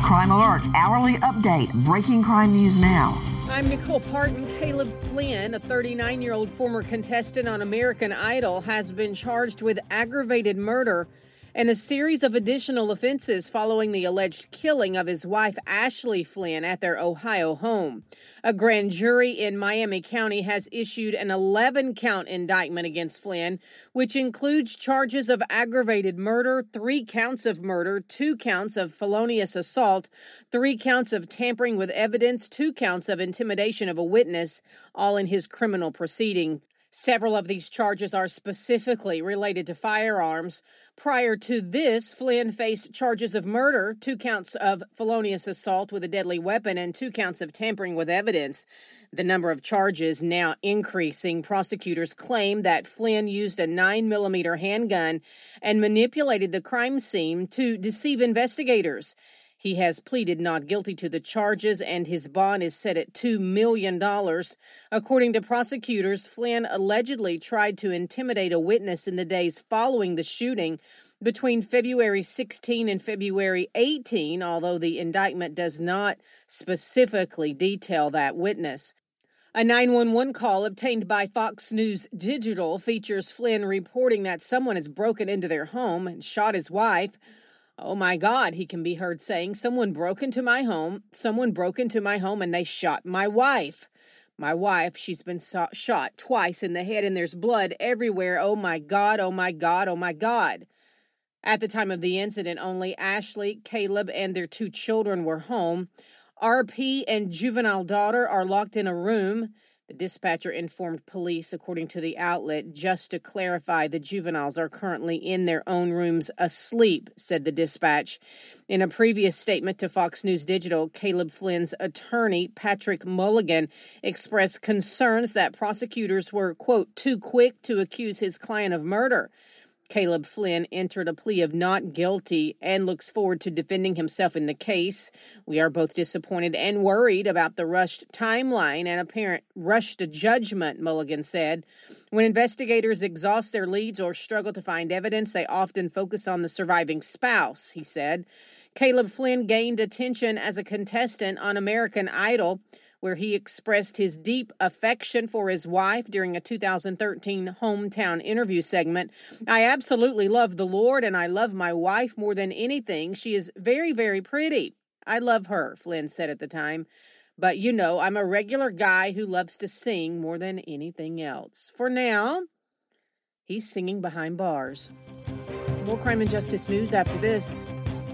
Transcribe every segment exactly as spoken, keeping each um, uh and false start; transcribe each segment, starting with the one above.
Crime Alert, hourly update, breaking crime news now. I'm Nicole Parton. Caleb Flynn, a thirty-nine-year-old former contestant on American Idol, has been charged with aggravated murder and a series of additional offenses following the alleged killing of his wife, Ashley Flynn, at their Ohio home. A grand jury in Miami County has issued an eleven-count indictment against Flynn, which includes charges of aggravated murder, three counts of murder, two counts of felonious assault, three counts of tampering with evidence, two counts of intimidation of a witness, all in his criminal proceeding. Several of these charges are specifically related to firearms. Prior to this, Flynn faced charges of murder, two counts of felonious assault with a deadly weapon, and two counts of tampering with evidence. The number of charges now increasing. Prosecutors claim that Flynn used a nine millimeter handgun and manipulated the crime scene to deceive investigators. He has pleaded not guilty to the charges, and his bond is set at two million dollars. According to prosecutors, Flynn allegedly tried to intimidate a witness in the days following the shooting between February sixteenth and February eighteenth, although the indictment does not specifically detail that witness. A nine one one call obtained by Fox News Digital features Flynn reporting that someone has broken into their home and shot his wife. "Oh my God," he can be heard saying, "someone broke into my home, someone broke into my home and they shot my wife. My wife, she's been so- shot twice in the head and there's blood everywhere. Oh my God, oh my God, oh my God." At the time of the incident, only Ashley, Caleb, and their two children were home. R P and juvenile daughter are locked in a room. The dispatcher informed police, according to the outlet. Just to clarify, the juveniles are currently in their own rooms asleep, said the dispatch. In a previous statement to Fox News Digital, Caleb Flynn's attorney, Patrick Mulligan, expressed concerns that prosecutors were, quote, too quick to accuse his client of murder. Caleb Flynn entered a plea of not guilty and looks forward to defending himself in the case. "We are both disappointed and worried about the rushed timeline and apparent rush to judgment," Mulligan said. "When investigators exhaust their leads or struggle to find evidence, they often focus on the surviving spouse," he said. Caleb Flynn gained attention as a contestant on American Idol, where he expressed his deep affection for his wife during a two thousand thirteen hometown interview segment. "I absolutely love the Lord, and I love my wife more than anything. She is very, very pretty. I love her," Flynn said at the time. "But, you know, I'm a regular guy who loves to sing more than anything else." For now, he's singing behind bars. More crime and justice news after this.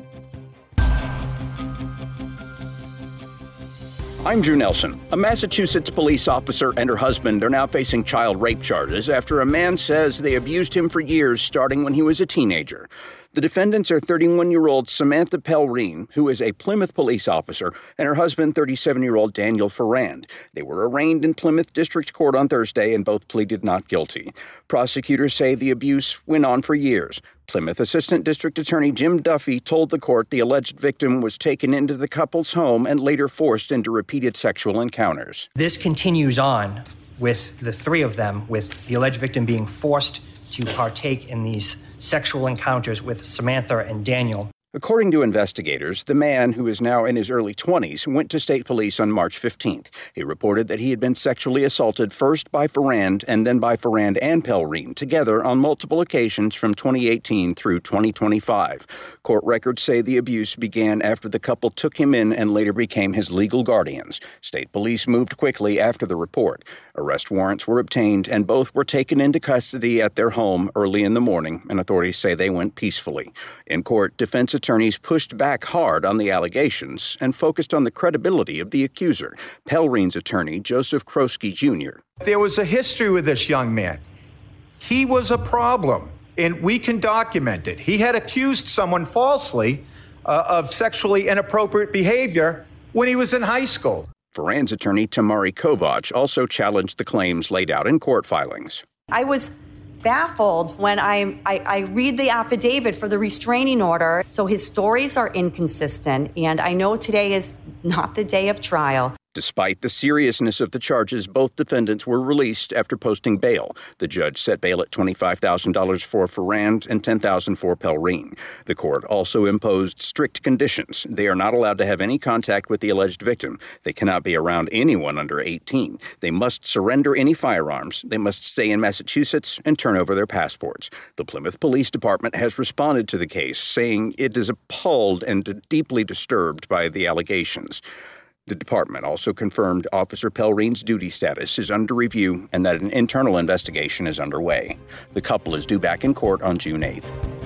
I'm Drew Nelson. A Massachusetts police officer and her husband are now facing child rape charges after a man says they abused him for years, starting when he was a teenager. The defendants are thirty-one-year-old Samantha Pelrine, who is a Plymouth police officer, and her husband, thirty-seven-year-old Daniel Ferrand. They were arraigned in Plymouth District Court on Thursday and both pleaded not guilty. Prosecutors say the abuse went on for years. Plymouth Assistant District Attorney Jim Duffy told the court the alleged victim was taken into the couple's home and later forced into repeated sexual encounters. This continues on with the three of them, with the alleged victim being forced to partake in these sexual encounters with Samantha and Daniel. According to investigators, the man, who is now in his early twenties, went to state police on March fifteenth. He reported that he had been sexually assaulted first by Ferrand and then by Ferrand and Pelrine together on multiple occasions from twenty eighteen through twenty twenty-five. Court records say the abuse began after the couple took him in and later became his legal guardians. State police moved quickly after the report. Arrest warrants were obtained and both were taken into custody at their home early in the morning, and authorities say they went peacefully. In court, defense attorneys pushed back hard on the allegations and focused on the credibility of the accuser, Pelrine's attorney, Joseph Kroski Junior There was a history with this young man. He was a problem, and we can document it. He had accused someone falsely uh, of sexually inappropriate behavior when he was in high school. Ferrand's attorney, Tamari Kovac, also challenged the claims laid out in court filings. I was baffled when I, I, I read the affidavit for the restraining order. So his stories are inconsistent, and I know today is not the day of trial. Despite the seriousness of the charges, both defendants were released after posting bail. The judge set bail at twenty-five thousand dollars for Ferrand and ten thousand dollars for Pelrine. The court also imposed strict conditions. They are not allowed to have any contact with the alleged victim. They cannot be around anyone under eighteen. They must surrender any firearms. They must stay in Massachusetts and turn over their passports. The Plymouth Police Department has responded to the case, saying it is appalled and deeply disturbed by the allegations. The department also confirmed Officer Pelrine's duty status is under review and that an internal investigation is underway. The couple is due back in court on June eighth.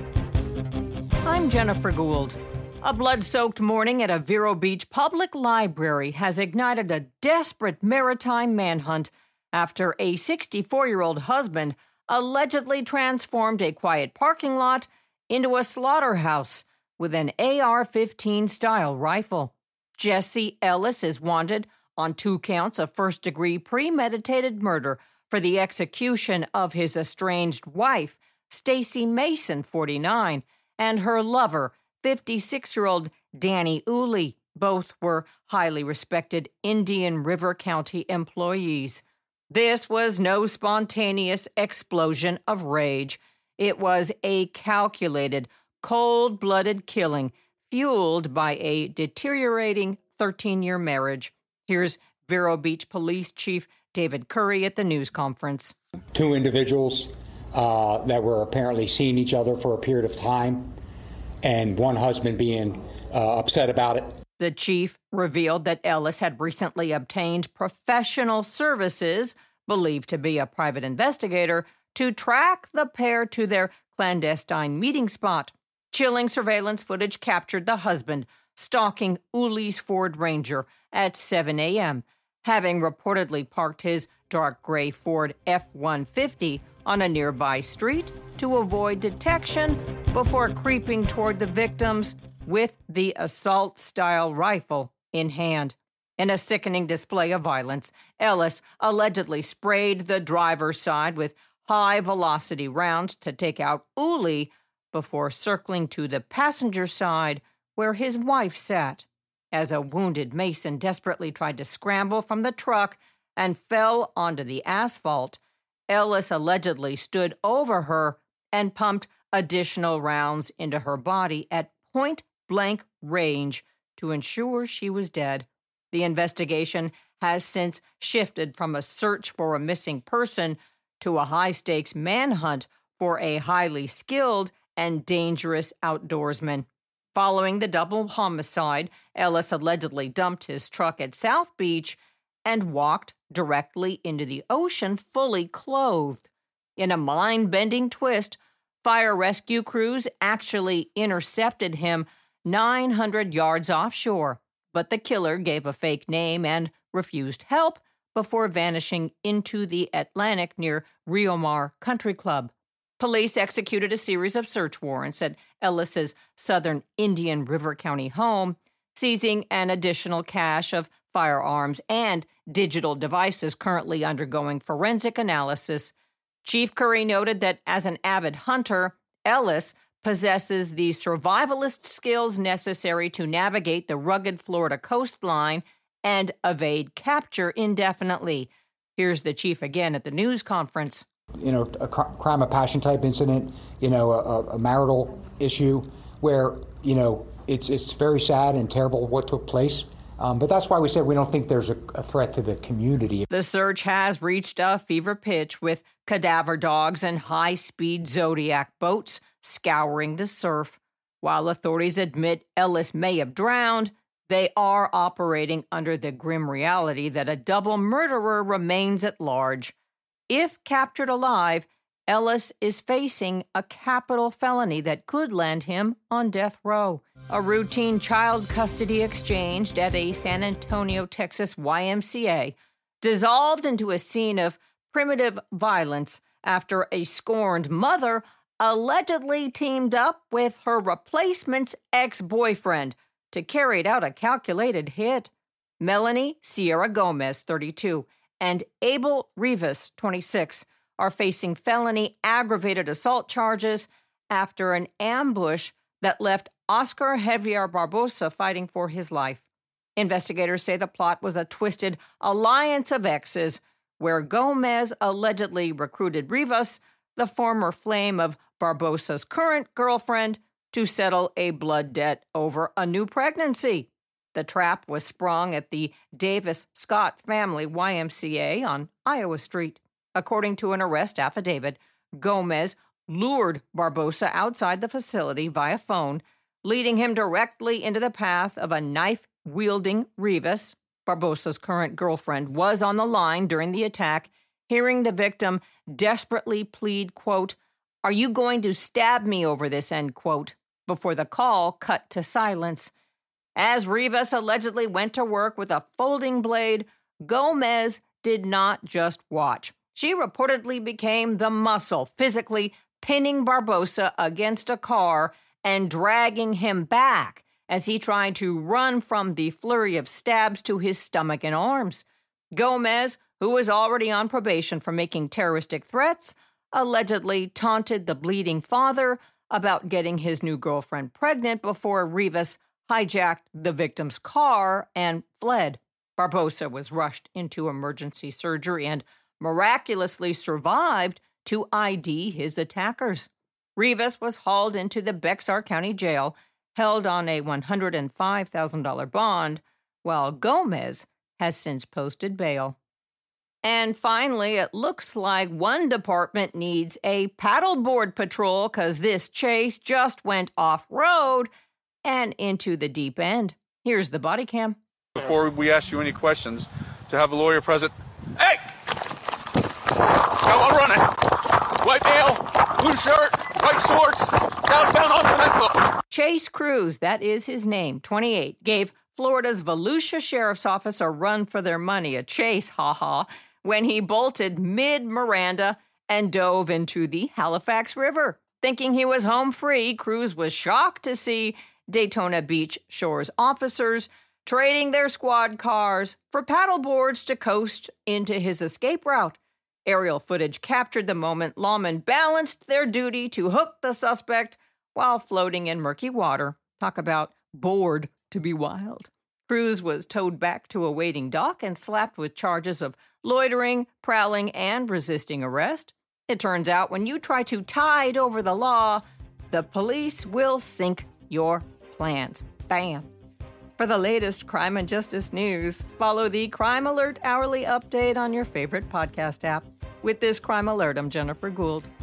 I'm Jennifer Gould. A blood-soaked morning at a Vero Beach public library has ignited a desperate maritime manhunt after a sixty-four-year-old husband allegedly transformed a quiet parking lot into a slaughterhouse with an A R fifteen style rifle. Jesse Ellis is wanted on two counts of first-degree premeditated murder for the execution of his estranged wife, Stacy Mason, forty-nine, and her lover, fifty-six-year-old Danny Uli. Both were highly respected Indian River County employees. This was no spontaneous explosion of rage. It was a calculated, cold-blooded killing fueled by a deteriorating thirteen-year marriage. Here's Vero Beach Police Chief David Curry at the news conference. Two individuals uh, that were apparently seeing each other for a period of time, and one husband being uh, upset about it. The chief revealed that Ellis had recently obtained professional services, believed to be a private investigator, to track the pair to their clandestine meeting spot. Chilling surveillance footage captured the husband stalking Uli's Ford Ranger at seven a.m., having reportedly parked his dark gray Ford F one fifty on a nearby street to avoid detection before creeping toward the victims with the assault-style rifle in hand. In a sickening display of violence, Ellis allegedly sprayed the driver's side with high-velocity rounds to take out Uli before circling to the passenger side where his wife sat. As a wounded Mason desperately tried to scramble from the truck and fell onto the asphalt, Ellis allegedly stood over her and pumped additional rounds into her body at point-blank range to ensure she was dead. The investigation has since shifted from a search for a missing person to a high-stakes manhunt for a highly skilled and dangerous outdoorsman. Following the double homicide, Ellis allegedly dumped his truck at South Beach and walked directly into the ocean fully clothed. In a mind-bending twist, fire rescue crews actually intercepted him nine hundred yards offshore, but the killer gave a fake name and refused help before vanishing into the Atlantic near Rio Mar Country Club. Police executed a series of search warrants at Ellis's southern Indian River County home, seizing an additional cache of firearms and digital devices currently undergoing forensic analysis. Chief Curry noted that as an avid hunter, Ellis possesses the survivalist skills necessary to navigate the rugged Florida coastline and evade capture indefinitely. Here's the chief again at the news conference. You know, a cr- crime of passion type incident, you know, a, a marital issue where, you know, it's it's very sad and terrible what took place. Um, but that's why we said we don't think there's a, a threat to the community. The search has reached a fever pitch with cadaver dogs and high-speed Zodiac boats scouring the surf. While authorities admit Ellis may have drowned, they are operating under the grim reality that a double murderer remains at large. If captured alive, Ellis is facing a capital felony that could land him on death row. A routine child custody exchange at a San Antonio, Texas Y M C A dissolved into a scene of primitive violence after a scorned mother allegedly teamed up with her replacement's ex-boyfriend to carry out a calculated hit. Melanie Sierra Gomez, thirty-two, and Abel Rivas, twenty-six, are facing felony aggravated assault charges after an ambush that left Oscar Javier Barbosa fighting for his life. Investigators say the plot was a twisted alliance of exes where Gomez allegedly recruited Rivas, the former flame of Barbosa's current girlfriend, to settle a blood debt over a new pregnancy. The trap was sprung at the Davis Scott Family Y M C A on Iowa Street. According to an arrest affidavit, Gomez lured Barbosa outside the facility via phone, leading him directly into the path of a knife-wielding Rivas. Barbosa's current girlfriend was on the line during the attack, hearing the victim desperately plead, quote, "Are you going to stab me over this," end quote, before the call cut to silence. As Rivas allegedly went to work with a folding blade, Gomez did not just watch. She reportedly became the muscle, physically pinning Barbosa against a car and dragging him back as he tried to run from the flurry of stabs to his stomach and arms. Gomez, who was already on probation for making terroristic threats, allegedly taunted the bleeding father about getting his new girlfriend pregnant before Rivas hijacked the victim's car and fled. Barbosa was rushed into emergency surgery and miraculously survived to I D his attackers. Rivas was hauled into the Bexar County Jail, held on a one hundred five thousand dollars bond, while Gomez has since posted bail. And finally, it looks like one department needs a paddleboard patrol because this chase just went off-road and into the deep end. Here's the body cam. Before we ask you any questions, to have a lawyer present. Hey! Got one running. White male, blue shirt, white shorts, southbound on Peninsula. Chase Cruz, that is his name, twenty-eight, gave Florida's Volusia Sheriff's Office a run for their money, a chase, haha, when he bolted mid-Miranda and dove into the Halifax River. Thinking he was home free, Cruz was shocked to see Daytona Beach Shores officers trading their squad cars for paddleboards to coast into his escape route. Aerial footage captured the moment lawmen balanced their duty to hook the suspect while floating in murky water. Talk about bored to be wild. Cruz was towed back to a waiting dock and slapped with charges of loitering, prowling, and resisting arrest. It turns out when you try to tide over the law, the police will sink your plans. Bam. For the latest crime and justice news, follow the Crime Alert Hourly Update on your favorite podcast app. With this Crime Alert, I'm Jennifer Gould.